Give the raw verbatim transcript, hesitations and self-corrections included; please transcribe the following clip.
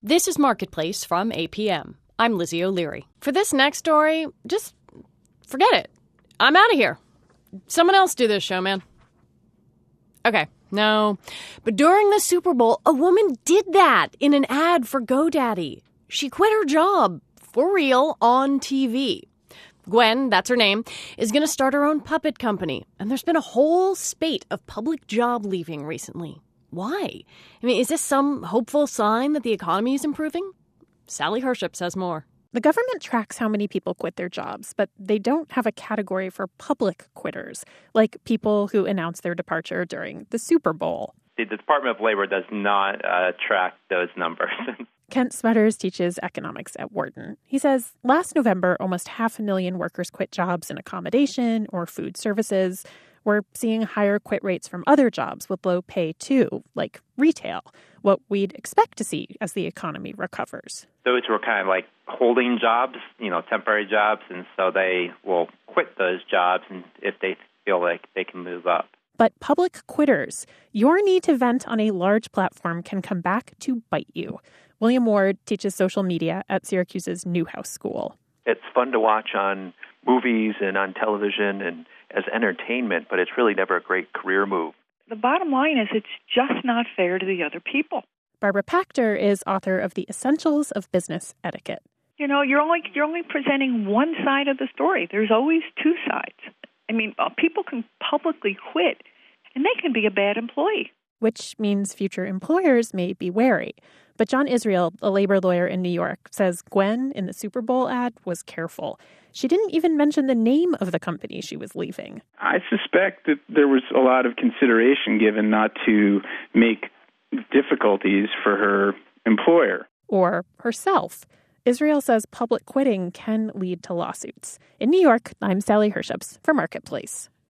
This is Marketplace from A P M. I'm Lizzie O'Leary. For this next story, just forget it. I'm out of here. Someone else do this show, man. Okay, no. But during the Super Bowl, a woman did that in an ad for GoDaddy. She quit her job, for real, on T V. Gwen, that's her name, is going to start her own puppet company. And there's been a whole spate of public job leaving recently. Why? I mean, is this some hopeful sign that the economy is improving? Sally Herships says more. The government tracks how many people quit their jobs, but they don't have a category for public quitters, like people who announce their departure during the Super Bowl. The Department of Labor does not uh, track those numbers. Kent Smutters teaches economics at Wharton. He says last November, almost half a million workers quit jobs in accommodation or food services. We're seeing higher quit rates from other jobs with low pay, too, like retail, what we'd expect to see as the economy recovers. Those were kind of like holding jobs, you know, temporary jobs, and so they will quit those jobs and if they feel like they can move up. But public quitters, your need to vent on a large platform can come back to bite you. William Ward teaches social media at Syracuse's Newhouse School. It's fun to watch on movies and on television and as entertainment, but it's really never a great career move. The bottom line is it's just not fair to the other people. Barbara Pachter is author of The Essentials of Business Etiquette. You know, you're only you're only presenting one side of the story. There's always two sides. I mean, people can publicly quit, and they can be a bad employee. Which means future employers may be wary. But John Israel, a labor lawyer in New York, says Gwen in the Super Bowl ad was careful. She didn't even mention the name of the company she was leaving. I suspect that there was a lot of consideration given not to make difficulties for her employer. Or herself. Israel says public quitting can lead to lawsuits. In New York, I'm Sally Herships for Marketplace.